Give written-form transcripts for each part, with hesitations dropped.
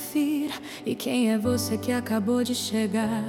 confira. E quem é você que acabou de chegar?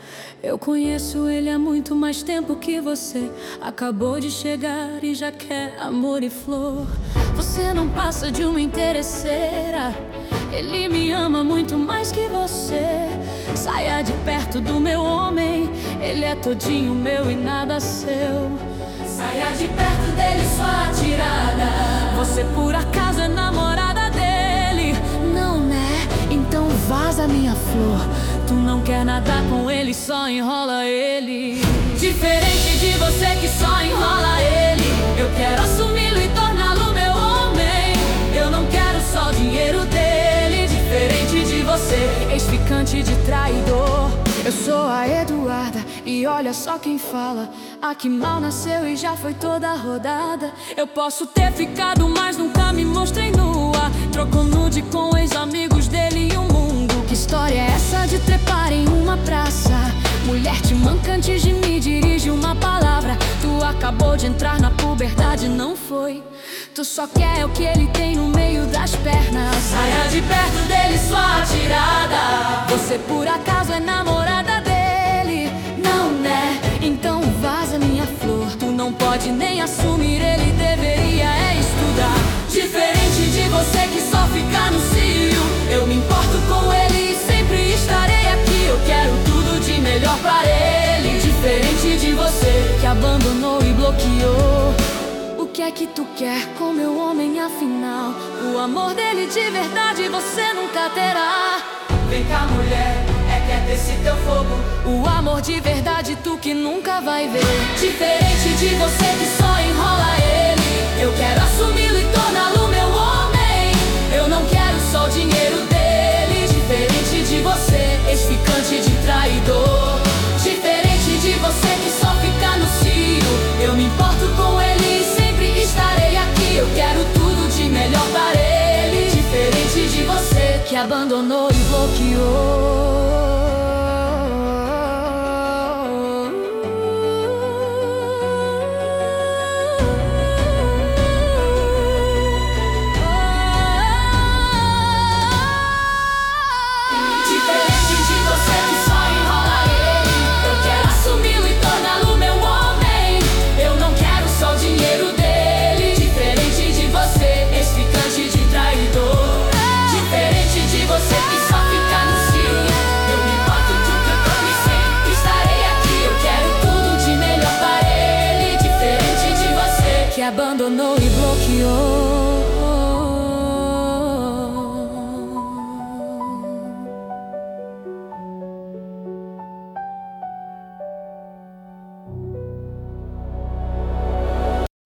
Eu conheço ele há muito mais tempo que você. Acabou de chegar e já quer amor e flor. Você não passa de uma interesseira. Ele me ama muito mais que você. Saia de perto do meu homem. Ele é todinho meu e nada seu. Saia de perto dele, sua atirada. Você por acaso é namorada dele? Não, né? Então vaza, minha flor. Tu não quer nada com ele, só enrola ele. Diferente de você que só enrola ele, eu quero assumi-lo e torná-lo meu homem. Eu não quero só o dinheiro dele. Diferente de você, ex-ficante de traidor. Eu sou a Eduarda e olha só quem fala. A que mal nasceu e já foi toda rodada. Eu posso ter ficado, mas nunca me mostrei nua. Trocou nude com ex-amigos dele e o mundo. Que história é essa de trepar em uma praça? Mulher te manca antes de me dirigir uma palavra. Tu acabou de entrar na puberdade, não foi? Tu só quer o que ele tem no meio das pernas. Saia de perto dele, sua atirada. Você por acaso é namorada dele? Não, né? Então vaza, minha flor. Tu não pode nem assumir, ele deveria estudar. Diferente de você que só fica no cio, eu me importo com ele e sempre estarei aqui. Eu quero tudo de melhor pra ele. Diferente de você que abandonou e bloqueou. O que é que tu quer com meu homem afinal? O amor dele de verdade você nunca terá. Vem cá, mulher, quer ter esse teu fogo. O amor de verdade tu que nunca vai ver. Diferente de você que só enrola ele, eu quero assumi-lo e torná-lo meu homem. Eu não quero só o dinheiro dele. Diferente de você, ex-ficante de traidor. Diferente de você que só fica no cio, eu me importo com ele e sempre estarei aqui. Eu quero tudo de melhor para ele. Diferente de você que abandonou e bloqueou. Abandonou